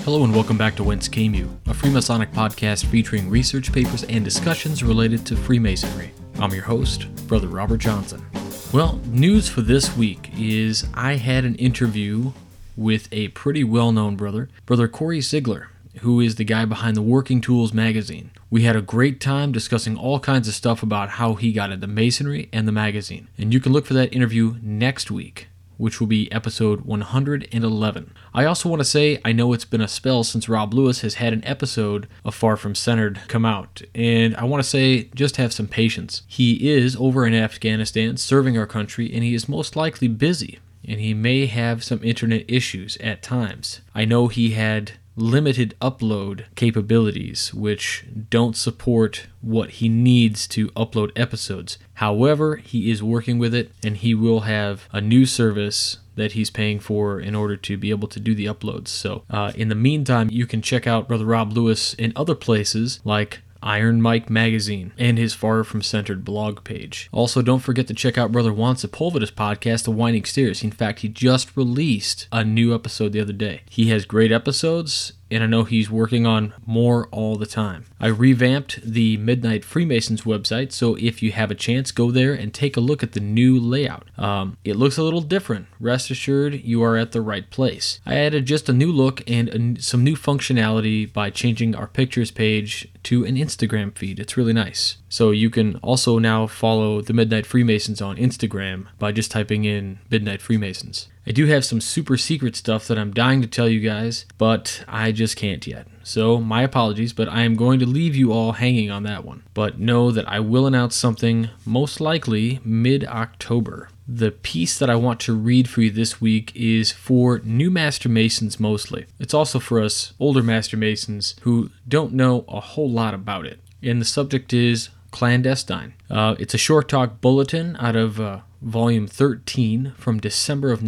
Hello and welcome back to Whence Came You, a Freemasonic podcast featuring research papers and discussions related to Freemasonry. I'm your host, Brother Robert Johnson. Well, news for this week is I had an interview with a pretty well-known brother, Brother Corey Ziegler, who is the guy behind the Working Tools magazine. We had a great time discussing all kinds of stuff about how he got into Masonry and the magazine. And you can look for that interview next week, which will be episode 111. I also want to say, I know it's been a spell since Rob Lewis has had an episode of Far From Centered come out, and I want to say, just have some patience. He is over in Afghanistan serving our country, and he is most likely busy, and he may have some internet issues at times. I know he had limited upload capabilities, which don't support what he needs to upload episodes. However, he is working with it, and he will have a new service that he's paying for in order to be able to do the uploads. So in the meantime, you can check out Brother Rob Lewis in other places like Iron Mike Magazine and his Far From Centered blog page. Also, don't forget to check out Brother Juan Sepulveda's podcast, The Winding Stairs. In fact, he just released a new episode the other day. He has great episodes, and I know he's working on more all the time. I revamped the Midnight Freemasons website, so if you have a chance, go there and take a look at the new layout. It looks a little different. Rest assured, you are at the right place. I added just a new look and some new functionality by changing our pictures page to an Instagram feed. It's really nice. So you can also now follow the Midnight Freemasons on Instagram by just typing in Midnight Freemasons. I do have some super secret stuff that I'm dying to tell you guys, but I just can't yet. So my apologies, but I am going to leave you all hanging on that one. But know that I will announce something most likely mid-October. The piece that I want to read for you this week is for new Master Masons mostly. It's also for us older Master Masons who don't know a whole lot about it. And the subject is clandestine. It's a short talk bulletin out of Volume 13 from December of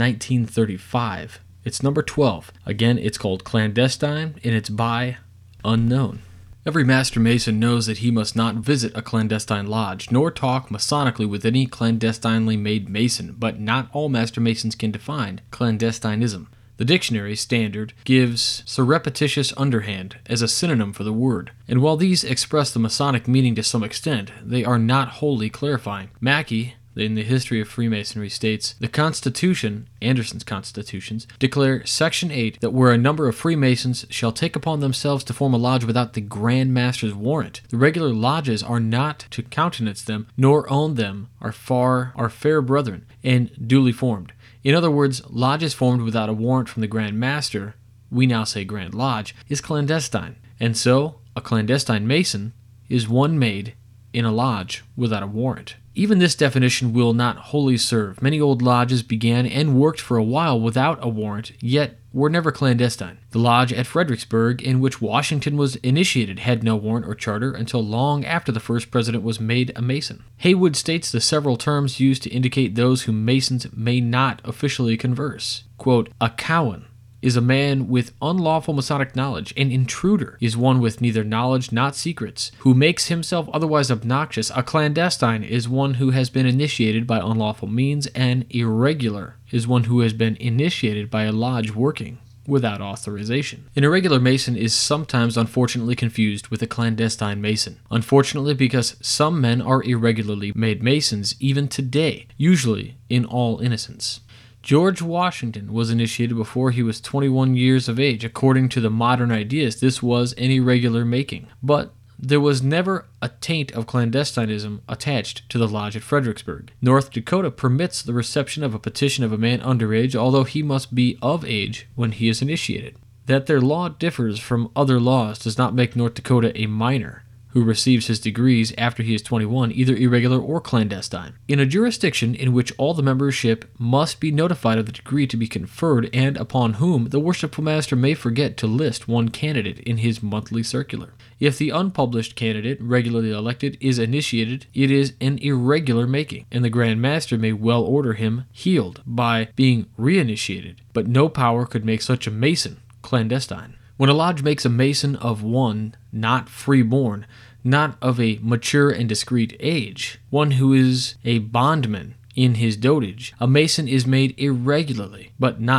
1935. It's number 12. Again, it's called Clandestine, and it's by Unknown. Every Master Mason knows that he must not visit a clandestine lodge, nor talk Masonically with any clandestinely made Mason, but not all Master Masons can define clandestinism. The dictionary standard gives surreptitious underhand as a synonym for the word, and while these express the Masonic meaning to some extent, they are not wholly clarifying. Mackey, in the History of Freemasonry, states, the Constitution, Anderson's Constitutions, declare Section 8 that where a number of Freemasons shall take upon themselves to form a lodge without the Grand Master's warrant, the regular lodges are not to countenance them, nor own them, are fair brethren, and duly formed. In other words, lodges formed without a warrant from the Grand Master, we now say Grand Lodge, is clandestine. And so, a clandestine Mason is one made in a lodge without a warrant. Even this definition will not wholly serve. Many old lodges began and worked for a while without a warrant, yet were never clandestine. The lodge at Fredericksburg, in which Washington was initiated, had no warrant or charter until long after the first president was made a Mason. Haywood states the several terms used to indicate those whom Masons may not officially converse. Quote, a Cowan is a man with unlawful Masonic knowledge. An intruder is one with neither knowledge not secrets, who makes himself otherwise obnoxious. A clandestine is one who has been initiated by unlawful means. An irregular is one who has been initiated by a lodge working without authorization. An irregular Mason is sometimes unfortunately confused with a clandestine Mason. Unfortunately, because some men are irregularly made Masons even today, usually in all innocence. George Washington was initiated before he was 21 years of age. According to the modern ideas, this was an irregular making. But there was never a taint of clandestinism attached to the lodge at Fredericksburg. North Dakota permits the reception of a petition of a man underage, although he must be of age when he is initiated. That their law differs from other laws does not make North Dakota a minor who receives his degrees after he is 21, either irregular or clandestine. In a jurisdiction in which all the membership must be notified of the degree to be conferred and upon whom the worshipful master may forget to list one candidate in his monthly circular. If the unpublished candidate, regularly elected, is initiated, it is an irregular making, and the Grand Master may well order him healed by being reinitiated, but no power could make such a Mason clandestine. When a lodge makes a Mason of one not freeborn, not of a mature and discreet age, one who is a bondman in his dotage, a Mason is made irregularly, but not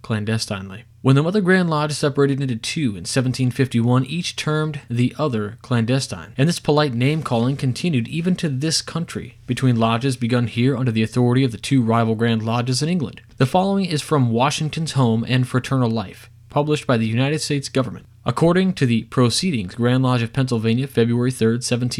clandestinely. When the Mother Grand Lodge separated into two in 1751, each termed the other clandestine, and this polite name-calling continued even to this country, between lodges begun here under the authority of the two rival Grand Lodges in England. The following is from Washington's Home and Fraternal Life, published by the United States government. According to the Proceedings, Grand Lodge of Pennsylvania, February 3,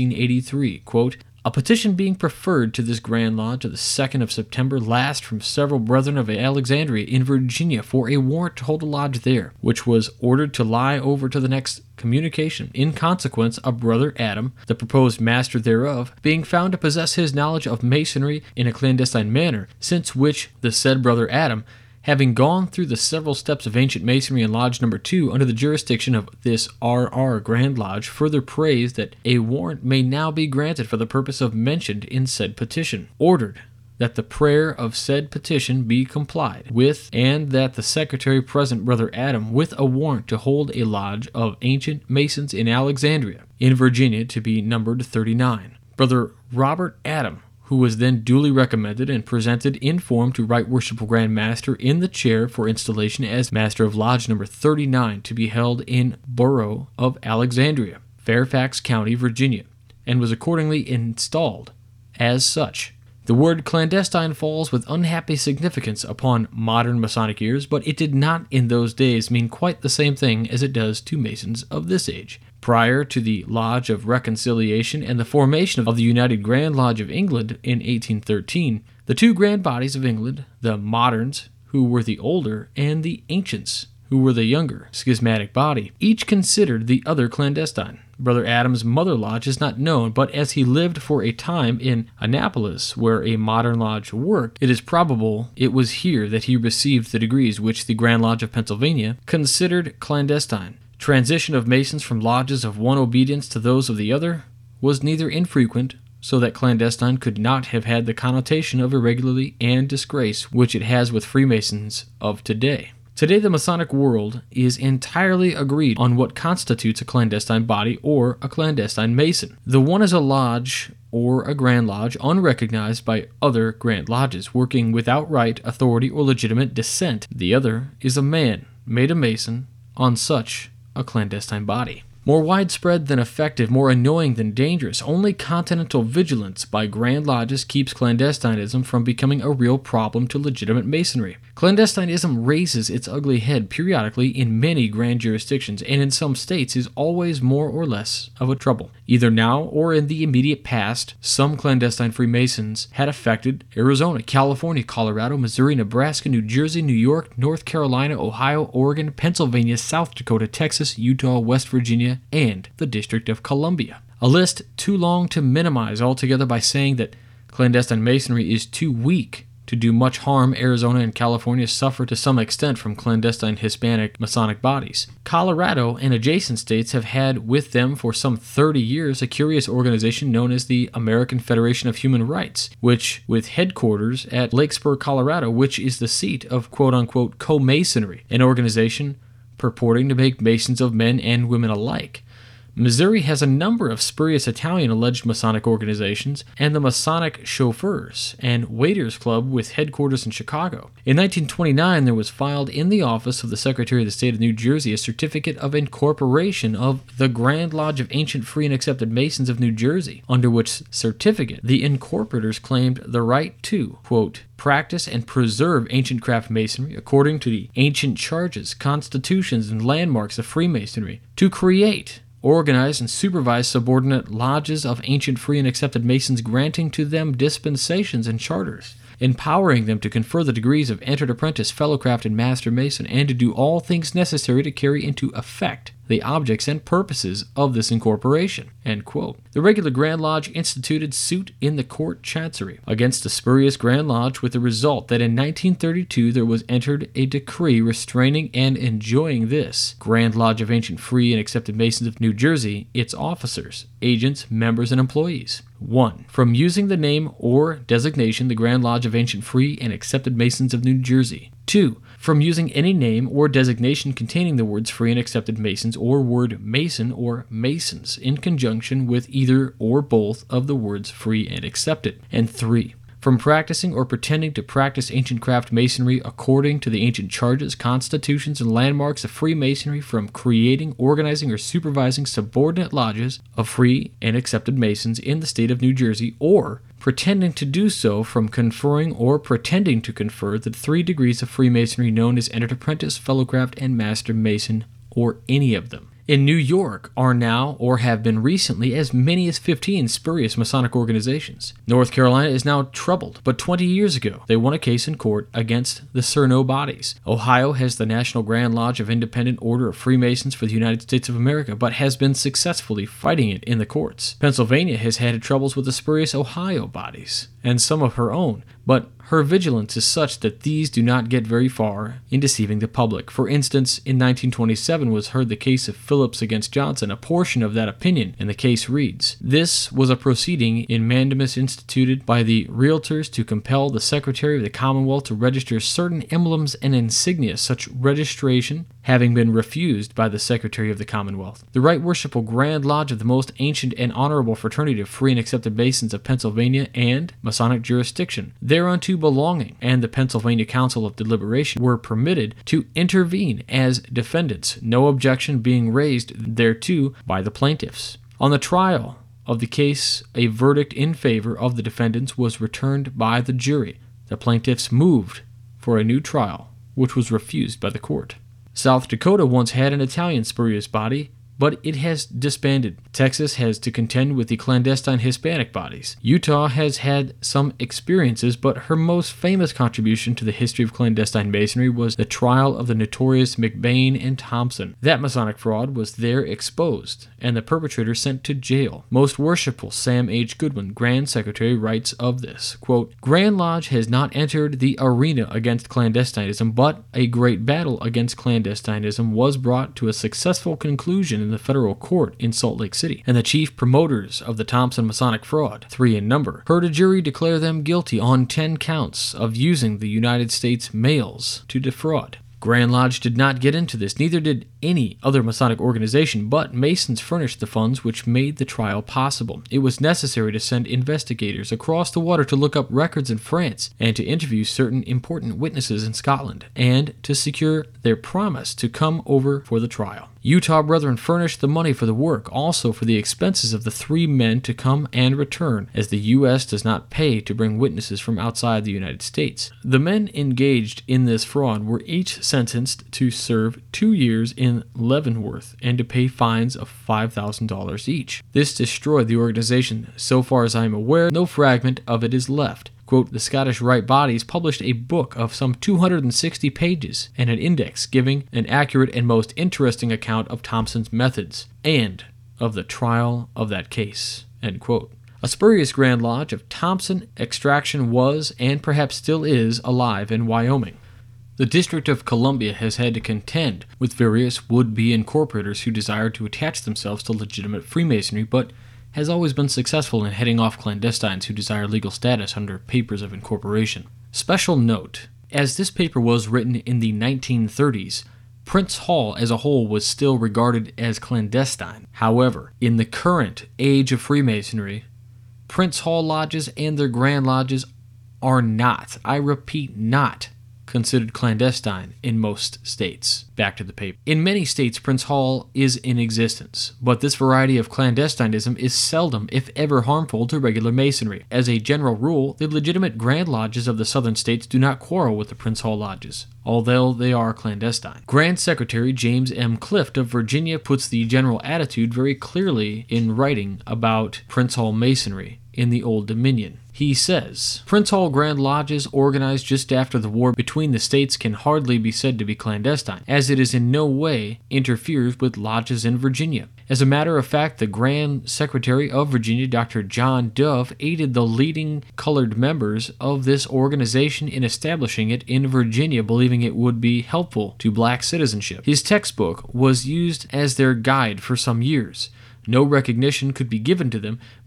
1783, quote, "A petition being preferred to this Grand Lodge of the 2nd of September last from several brethren of Alexandria in Virginia for a warrant to hold a lodge there, which was ordered to lie over to the next communication, in consequence of Brother Adam, the proposed master thereof, being found to possess his knowledge of masonry in a clandestine manner, since which the said Brother Adam, having gone through the several steps of ancient masonry in Lodge No. 2 under the jurisdiction of this R.R. Grand Lodge, further prays that a warrant may now be granted for the purpose of mentioned in said petition. Ordered that the prayer of said petition be complied with, and that the secretary present Brother Adam with a warrant to hold a lodge of ancient masons in Alexandria, in Virginia, to be numbered 39. Brother Robert Adam, who was then duly recommended and presented in form to Right Worshipful Grand Master in the chair for installation as Master of Lodge No. 39, to be held in Borough of Alexandria, Fairfax County, Virginia, and was accordingly installed as such. The word clandestine falls with unhappy significance upon modern Masonic ears, but it did not in those days mean quite the same thing as it does to Masons of this age. Prior to the Lodge of Reconciliation and the formation of the United Grand Lodge of England in 1813, the two grand bodies of England, the moderns, who were the older, and the ancients, who were the younger, schismatic body, each considered the other clandestine. Brother Adam's mother lodge is not known, but as he lived for a time in Annapolis, where a modern lodge worked, it is probable it was here that he received the degrees which the Grand Lodge of Pennsylvania considered clandestine. Transition of Masons from lodges of one obedience to those of the other was neither infrequent, so that clandestine could not have had the connotation of irregularity and disgrace which it has with Freemasons of today. Today, the Masonic world is entirely agreed on what constitutes a clandestine body or a clandestine Mason. The one is a lodge or a Grand Lodge unrecognized by other Grand Lodges, working without right, authority, or legitimate descent. The other is a man made a Mason on such a clandestine body. More widespread than effective, more annoying than dangerous, only continental vigilance by Grand Lodges keeps clandestinism from becoming a real problem to legitimate Masonry. Clandestinism raises its ugly head periodically in many grand jurisdictions, and in some states is always more or less of a trouble. Either now or in the immediate past, some clandestine Freemasons had affected Arizona, California, Colorado, Missouri, Nebraska, New Jersey, New York, North Carolina, Ohio, Oregon, Pennsylvania, South Dakota, Texas, Utah, West Virginia, and the District of Columbia. A list too long to minimize altogether by saying that clandestine Masonry is too weak to do much harm. Arizona and California suffer to some extent from clandestine Hispanic Masonic bodies. Colorado and adjacent states have had with them for some 30 years a curious organization known as the American Federation of Human Rights, which, with headquarters at Lake Spur, Colorado, which is the seat of quote-unquote co-Masonry, an organization purporting to make Masons of men and women alike. Missouri has a number of spurious Italian alleged Masonic organizations, and the Masonic Chauffeurs and Waiters Club with headquarters in Chicago. In 1929, there was filed in the office of the Secretary of the State of New Jersey a certificate of incorporation of the Grand Lodge of Ancient Free and Accepted Masons of New Jersey, under which certificate the incorporators claimed the right to, quote, practice and preserve ancient craft masonry according to the ancient charges, constitutions, and landmarks of Freemasonry, to create, organize, and supervise subordinate lodges of ancient free and accepted Masons, granting to them dispensations and charters, empowering them to confer the degrees of entered apprentice, fellowcraft, and master Mason, and to do all things necessary to carry into effect the objects and purposes of this incorporation. End quote. The regular Grand Lodge instituted suit in the court chancery against the spurious Grand Lodge, with the result that in 1932 there was entered a decree restraining and enjoining this Grand Lodge of Ancient Free and Accepted Masons of New Jersey, its officers, agents, members, and employees. 1. From using the name or designation the Grand Lodge of Ancient Free and Accepted Masons of New Jersey. 2. From using any name or designation containing the words Free and Accepted Masons or word Mason or Masons in conjunction with either or both of the words Free and Accepted. And 3. from practicing or pretending to practice ancient craft masonry according to the ancient charges, constitutions, and landmarks of Freemasonry, from creating, organizing, or supervising subordinate lodges of free and accepted Masons in the state of New Jersey, or pretending to do so from conferring or pretending to confer the 3 degrees of Freemasonry known as Entered Apprentice, Fellowcraft, and Master Mason, or any of them. In New York are now, or have been recently, as many as 15 spurious Masonic organizations. North Carolina is now troubled, but 20 years ago they won a case in court against the Cerno bodies. Ohio has the National Grand Lodge of Independent Order of Freemasons for the United States of America, but has been successfully fighting it in the courts. Pennsylvania has had troubles with the spurious Ohio bodies, and some of her own, but her vigilance is such that these do not get very far in deceiving the public. For instance, in 1927 was heard the case of Phillips against Johnson. A portion of that opinion in the case reads, "This was a proceeding in mandamus instituted by the realtors to compel the Secretary of the Commonwealth to register certain emblems and insignia, such registration having been refused by the Secretary of the Commonwealth. The Right Worshipful Grand Lodge of the most ancient and honorable fraternity of free and accepted Masons of Pennsylvania and Masonic jurisdiction, thereunto belonging, and the Pennsylvania Council of Deliberation were permitted to intervene as defendants, no objection being raised thereto by the plaintiffs. On the trial of the case, a verdict in favor of the defendants was returned by the jury. The plaintiffs moved for a new trial, which was refused by the court. South Dakota once had an Italian spurious body, but it has disbanded. Texas has to contend with the clandestine Hispanic bodies. Utah has had some experiences, but her most famous contribution to the history of clandestine Masonry was the trial of the notorious McBain and Thompson. That Masonic fraud was there exposed, and the perpetrator sent to jail. Most Worshipful Sam H. Goodwin, Grand Secretary, writes of this, quote, "Grand Lodge has not entered the arena against clandestinism, but a great battle against clandestinism was brought to a successful conclusion in the federal court in Salt Lake City, and the chief promoters of the Thompson Masonic fraud, 3 in number, heard a jury declare them guilty on 10 counts of using the United States mails to defraud. Grand Lodge did not get into this, neither did any other Masonic organization, but Masons furnished the funds which made the trial possible. It was necessary to send investigators across the water to look up records in France and to interview certain important witnesses in Scotland, and to secure their promise to come over for the trial. Utah brethren furnished the money for the work, also for the expenses of the 3 men to come and return, as the U.S. does not pay to bring witnesses from outside the United States. The men engaged in this fraud were each sentenced to serve 2 years in Leavenworth and to pay fines of $5,000 each. This destroyed the organization. So far as I am aware, no fragment of it is left. Quote, the Scottish Rite Bodies published a book of some 260 pages and an index giving an accurate and most interesting account of Thompson's methods and of the trial of that case. End quote. A spurious Grand Lodge of Thompson extraction was, and perhaps still is, alive in Wyoming. The District of Columbia has had to contend with various would-be incorporators who desire to attach themselves to legitimate Freemasonry, but has always been successful in heading off clandestines who desire legal status under papers of incorporation. Special note, as this paper was written in the 1930s, Prince Hall as a whole was still regarded as clandestine. However, in the current age of Freemasonry, Prince Hall lodges and their Grand Lodges are not, I repeat, not considered clandestine in most states. Back to the paper. In many states, Prince Hall is in existence, but this variety of clandestinism is seldom, if ever, harmful to regular Masonry. As a general rule, the legitimate Grand Lodges of the southern states do not quarrel with the Prince Hall lodges, although they are clandestine. Grand Secretary James M. Clift of Virginia puts the general attitude very clearly in writing about Prince Hall Masonry in the Old Dominion. He says, Prince Hall Grand Lodges organized just after the war between the states can hardly be said to be clandestine, as it is in no way interferes with lodges in Virginia. As a matter of fact, the Grand Secretary of Virginia, Dr. John Dove, aided the leading colored members of this organization in establishing it in Virginia, believing it would be helpful to black citizenship. His textbook was used as their guide for some years. No recognition could be given to them,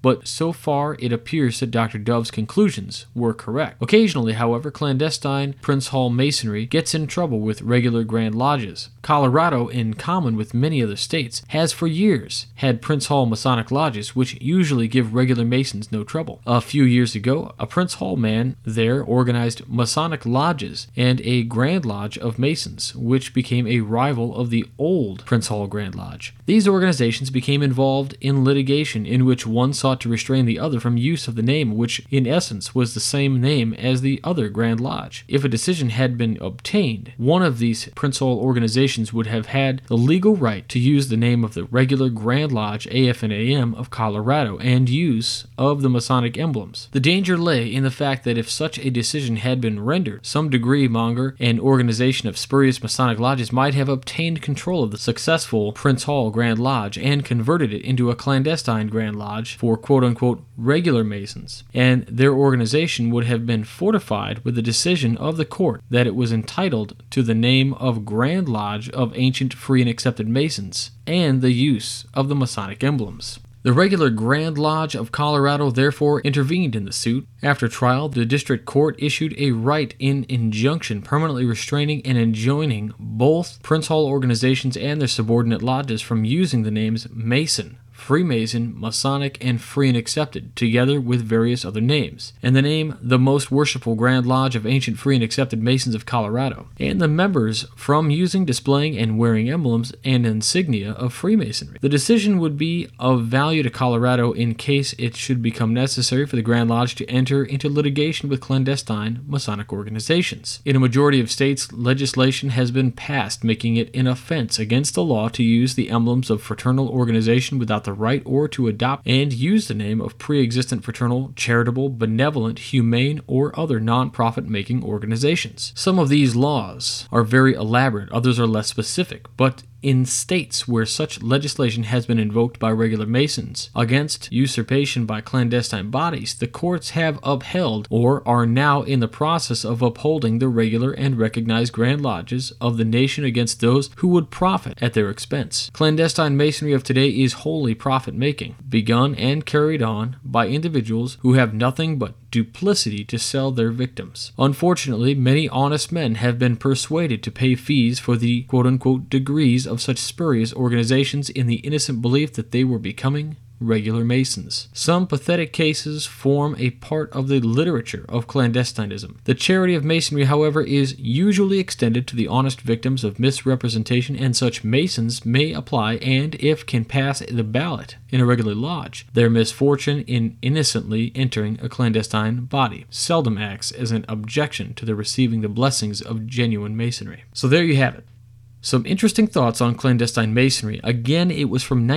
but so far it appears that Dr. Dove's conclusions were correct. Occasionally, however, clandestine Prince Hall Masonry gets in trouble with regular Grand Lodges. Colorado, in common with many other states, has for years had Prince Hall Masonic Lodges, which usually give regular Masons no trouble. A few years ago, a Prince Hall man there organized Masonic Lodges and a Grand Lodge of Masons, which became a rival of the old Prince Hall Grand Lodge. These organizations became involved in litigation in which one sought to restrain the other from use of the name, which in essence was the same name as the other Grand Lodge. If a decision had been obtained, one of these Prince Hall organizations would have had the legal right to use the name of the regular Grand Lodge AF&AM of Colorado and use of the Masonic emblems. The danger lay in the fact that if such a decision had been rendered, some degree monger and organization of spurious Masonic lodges might have obtained control of the successful Prince Hall Grand Lodge and converted it into a clandestine Grand Lodge for quote-unquote regular Masons, and their organization would have been fortified with the decision of the court that it was entitled to the name of Grand Lodge of Ancient Free and Accepted Masons and the use of the Masonic emblems. The regular Grand Lodge of Colorado therefore intervened in the suit. After trial, the district court issued a right-in injunction permanently restraining and enjoining both Prince Hall organizations and their subordinate lodges from using the names Mason, Freemason, Masonic, and Free and Accepted, together with various other names, and the name the Most Worshipful Grand Lodge of Ancient Free and Accepted Masons of Colorado, and the members from using, displaying, and wearing emblems and insignia of Freemasonry. The decision would be of value to Colorado in case it should become necessary for the Grand Lodge to enter into litigation with clandestine Masonic organizations. In a majority of states, legislation has been passed making it an offense against the law to use the emblems of fraternal organization without the right or to adopt and use the name of pre-existent fraternal, charitable, benevolent, humane, or other non-profit making organizations. Some of these laws are very elaborate, others are less specific, but in states where such legislation has been invoked by regular Masons against usurpation by clandestine bodies, the courts have upheld or are now in the process of upholding the regular and recognized Grand Lodges of the nation against those who would profit at their expense. Clandestine Masonry of today is wholly profit-making, begun and carried on by individuals who have nothing but duplicity to sell their victims. Unfortunately, many honest men have been persuaded to pay fees for the quote-unquote degrees of such spurious organizations in the innocent belief that they were becoming regular Masons. Some pathetic cases form a part of the literature of clandestinism. The charity of Masonry, however, is usually extended to the honest victims of misrepresentation, and such Masons may apply and, if can pass the ballot in a regular lodge, their misfortune in innocently entering a clandestine body seldom acts as an objection to their receiving the blessings of genuine Masonry. So there you have it. Some interesting thoughts on clandestine Masonry. Again, it was from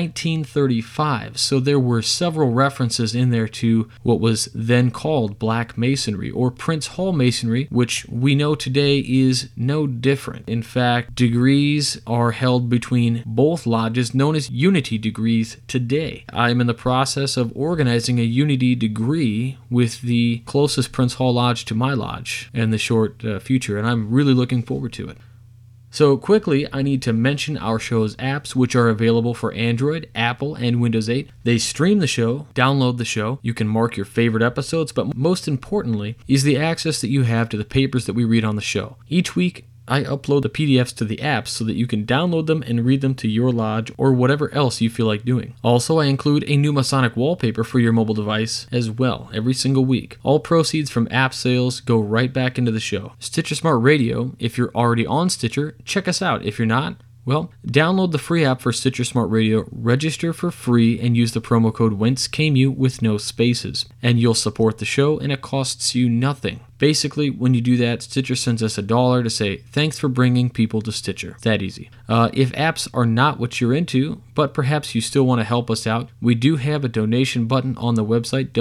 1935, so there were several references in there to what was then called Black Masonry or Prince Hall Masonry, which we know today is no different. In fact, degrees are held between both lodges known as Unity degrees today. I am in the process of organizing a Unity degree with the closest Prince Hall Lodge to my lodge in the short future, and I'm really looking forward to it. So quickly, I need to mention our show's apps, which are available for Android, Apple, and Windows 8. They stream the show, download the show, you can mark your favorite episodes, but most importantly is the access that you have to the papers that we read on the show. Each week, I upload the PDFs to the apps so that you can download them and read them to your lodge or whatever else you feel like doing. Also, I include a new Masonic wallpaper for your mobile device as well every single week. All proceeds from app sales go right back into the show. Stitcher Smart Radio, if you're already on Stitcher, check us out. If you're not, well, download the free app for Stitcher Smart Radio, register for free, and use the promo code WHENCECAMEYOU with no spaces. And you'll support the show, and it costs you nothing. Basically, when you do that, Stitcher sends us $1 to say, thanks for bringing people to Stitcher. That easy. If apps are not what you're into, but perhaps you still want to help us out, we do have a donation button on the website,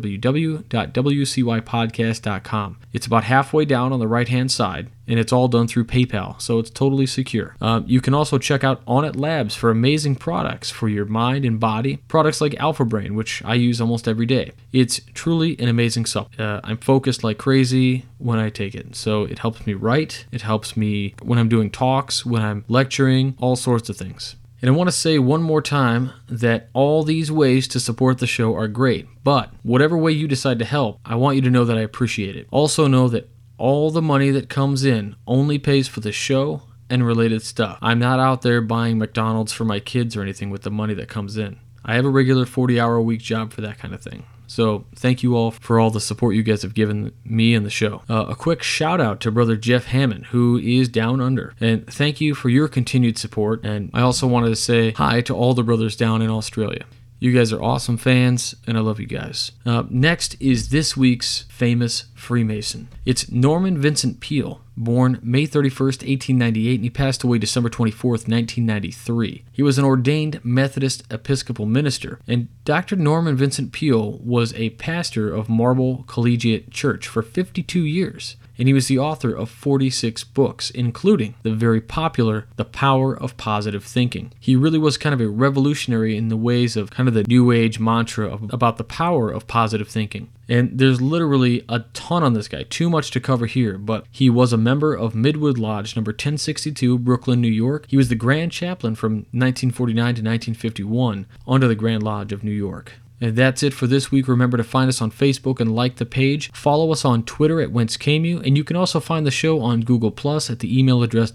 www.wcypodcast.com. It's about halfway down on the right-hand side, and it's all done through PayPal, so it's totally secure. You can also check out Onnit Labs for amazing products for your mind and body. Products like Alpha Brain, which I use almost every day. It's truly an amazing supplement. I'm focused like crazy when I take it, so it helps me write. It helps me when I'm doing talks, when I'm lecturing, all sorts of things. And I want to say one more time that all these ways to support the show are great, but whatever way you decide to help, I want you to know that I appreciate it. Also know that all the money that comes in only pays for the show and related stuff. I'm not out there buying McDonald's for my kids or anything with the money that comes in. I have a regular 40-hour-a-week job for that kind of thing. So thank you all for all the support you guys have given me and the show. A quick shout out to brother Jeff Hammond, who is down under. And thank you for your continued support. And I also wanted to say hi to all the brothers down in Australia. You guys are awesome fans, and I love you guys. Next is this week's famous Freemason. It's Norman Vincent Peale, born May 31st, 1898, and he passed away December 24th, 1993. He was an ordained Methodist Episcopal minister, and Dr. Norman Vincent Peale was a pastor of Marble Collegiate Church for 52 years. And he was the author of 46 books, including the very popular The Power of Positive Thinking. He really was kind of a revolutionary in the ways of kind of the New Age mantra about the power of positive thinking. And there's literally a ton on this guy, too much to cover here, but he was a member of Midwood Lodge number 1062, Brooklyn, New York. He was the Grand Chaplain from 1949 to 1951 under the Grand Lodge of New York. And that's it for this week. Remember to find us on Facebook and like the page. Follow us on Twitter at Whence Came You, and you can also find the show on Google Plus at the email address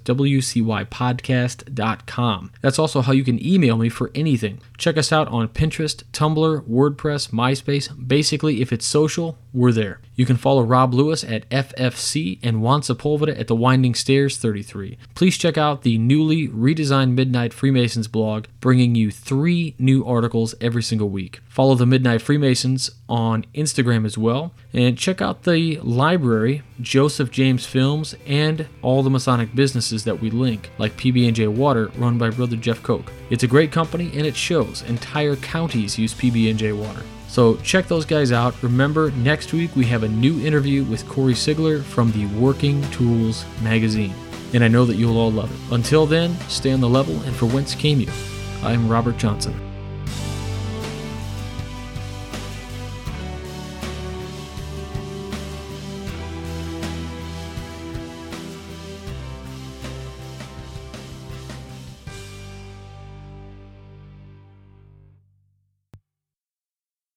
wcypodcast.com. That's also how you can email me for anything. Check us out on Pinterest, Tumblr, WordPress, MySpace. Basically, if it's social, we're there. You can follow Rob Lewis at FFC and Juan Sepulveda at The Winding Stairs 33. Please check out the newly redesigned Midnight Freemasons blog, bringing you 3 new articles every single week. Follow the Midnight Freemasons on Instagram as well, and check out the library, Joseph James Films, and all the Masonic businesses that we link, like PB&J Water, run by Brother Jeff Koch. It's a great company, and it shows. Entire counties use PB&J Water. So check those guys out. Remember, next week we have a new interview with Corey Sigler from the Working Tools magazine, and I know that you'll all love it. Until then, stay on the level, and for Whence Came You, I'm Robert Johnson.